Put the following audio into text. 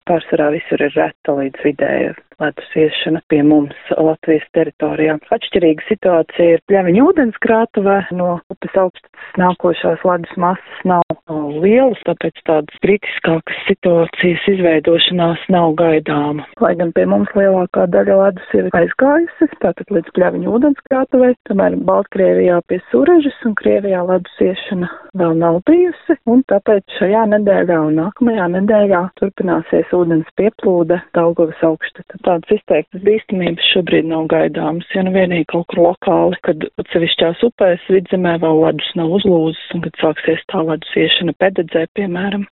pārsvarā visur ir reta līdz vidēja ledus iešana pie mums Latvijas teritorijā. Atšķirīga situācija ir Pļaviņu ūdenskrātuvē. No upes augšas nākošās ledus masas nav lielas, tāpēc tādas kritiskākas situācijas izveidošanās nav gaidāma. Lai gan pie mums lielākā daļa ledus ir aizgājusi, tātad līdz Pļaviņu ūdenskrātuvē, tomēr Baltkrievijā pie Surežas un Krievijā ledus iešana vēl nav bijusi, un tāpēc šajā nedēļā un nākamajā nedēļā turpināsies ūdens pieplūde Daugavas augštetā. Tādas izteiktas bīstamības šobrīd nav gaidāmas, ja nu vienīgi kaut kur lokāli, kad atsevišķās upēs vidzemē vēl ledus nav uzlūzis un kad sāksies tā ledus iešana Pededzē, piemēram.